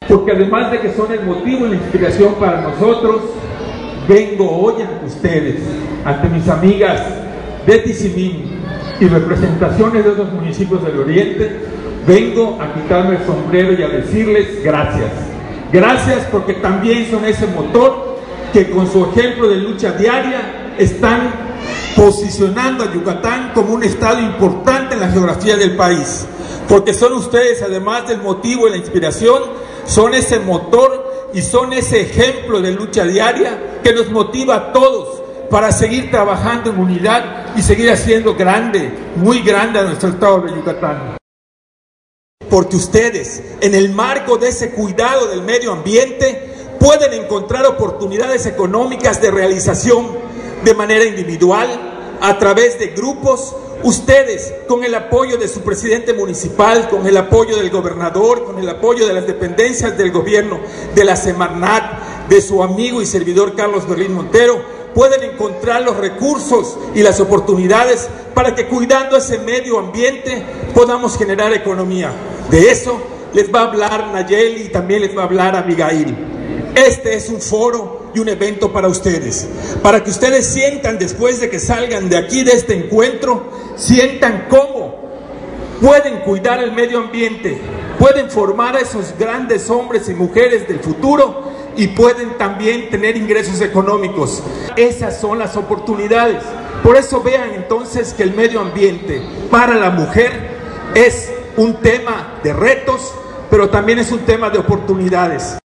porque además de que son el motivo y la inspiración para nosotros, vengo hoy ante ustedes, ante mis amigas de Tizimín y representaciones de otros municipios del Oriente, vengo a quitarme el sombrero y a decirles gracias. Gracias porque también son ese motor que con su ejemplo de lucha diaria están posicionando a Yucatán como un estado importante en la geografía del país. Porque son ustedes, además del motivo y la inspiración, son ese motor y son ese ejemplo de lucha diaria que nos motiva a todos para seguir trabajando en unidad y seguir haciendo grande, muy grande a nuestro estado de Yucatán. Porque ustedes, en el marco de ese cuidado del medio ambiente, pueden encontrar oportunidades económicas de realización de manera individual, a través de grupos. Ustedes, con el apoyo de su presidente municipal, con el apoyo del gobernador, con el apoyo de las dependencias del gobierno, de la Semarnat, de su amigo y servidor Carlos Berlín Montero, pueden encontrar los recursos y las oportunidades para que, cuidando ese medio ambiente, podamos generar economía. De eso les va a hablar Nayeli y también les va a hablar Abigail. Este es un foro y un evento para ustedes, para que ustedes sientan, después de que salgan de aquí, de este encuentro, sientan cómo pueden cuidar el medio ambiente, pueden formar a esos grandes hombres y mujeres del futuro y pueden también tener ingresos económicos. Esas son las oportunidades. Por eso vean entonces que el medio ambiente para la mujer es un tema de retos, pero también es un tema de oportunidades.